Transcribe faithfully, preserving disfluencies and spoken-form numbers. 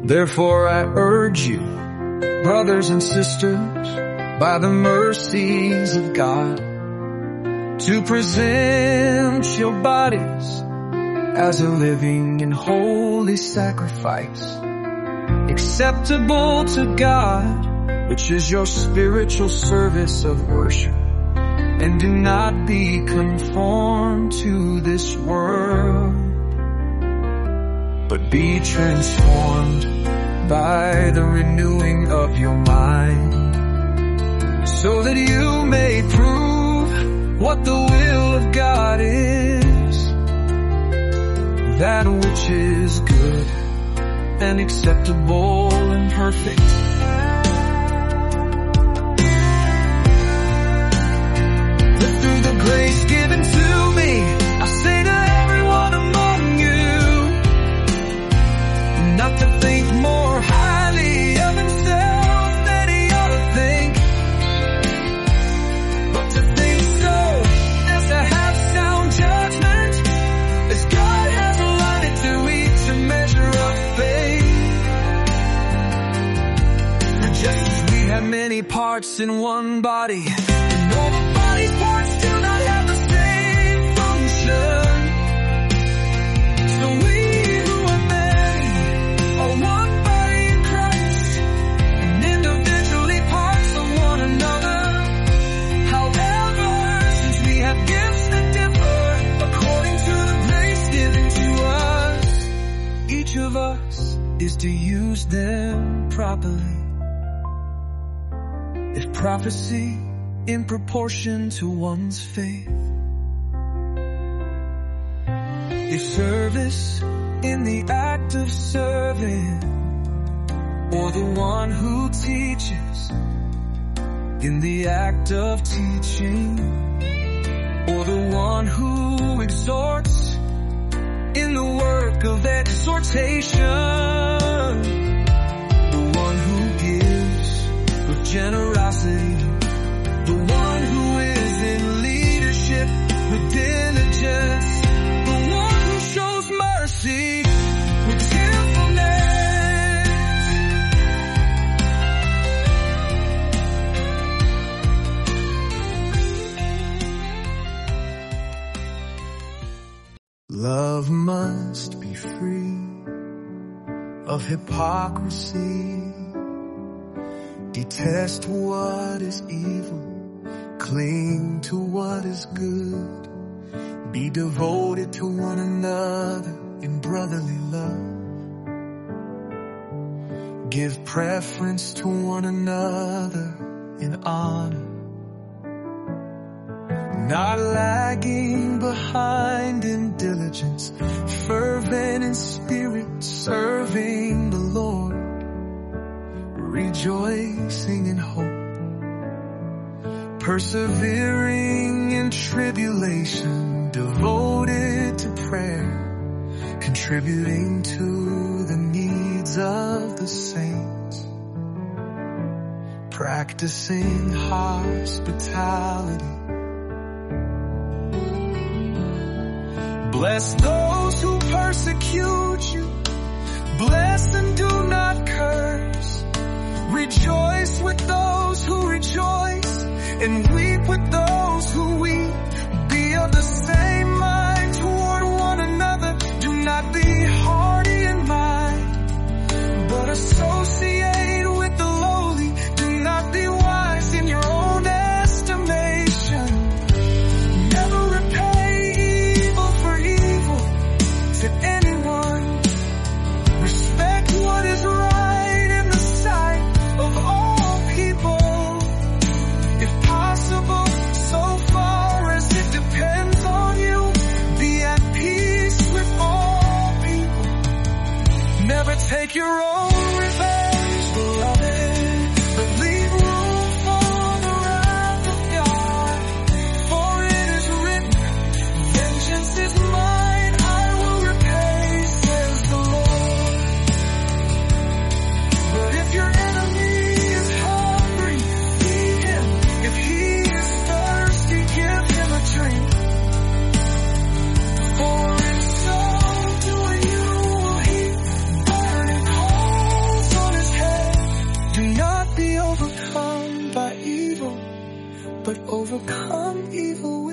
Therefore I urge you, brothers and sisters, by the mercies of God, to present your bodies as a living and holy sacrifice, acceptable to God, which is your spiritual service of worship. And do not be conformed to this world, but be transformed by the renewing of your mind, so that you may prove what the will of God is, that which is good and acceptable and perfect. Through the grace given to me, I say to everyone among you, not to think more highly of himself than he ought to think, but to think so as to have sound judgment, as God has allotted to each a measure of faith. Just as we have many parts in one body, and all the body's parts do not have the same function, so we who are many are one body in Christ, and individually parts of one another. However, since we have gifts that differ according to the grace given to us, each of us is to use them properly. If prophecy, in proportion to one's faith. If service, in the act of serving, or the one who teaches, in the act of teaching, or the one who exhorts, in the work of exhortation, the one who gives with generosity, the one who is in leadership with diligence, the one who shows mercy with cheerfulness. Love must be free of hypocrisy. Detest what is evil, cling to what is good. Be devoted to one another in brotherly love. Give preference to one another in honor. Not lagging behind in diligence, fervent in spirit, serving the Lord. Rejoicing in hope, persevering in tribulation, devoted to prayer, contributing to the needs of the saints, practicing hospitality. Bless those who persecute you, bless and do not curse. Rejoice with those who rejoice, and weep with those who weep. Be of the same mind toward one another. Do not be hardy in mind, but associate with the lowly. Do not be wise in your own estimation. Never repay evil for evil to anyone. Respect what is right in the sight of all people, if possible, so far as it depends on you. overcome by evil, but overcome evil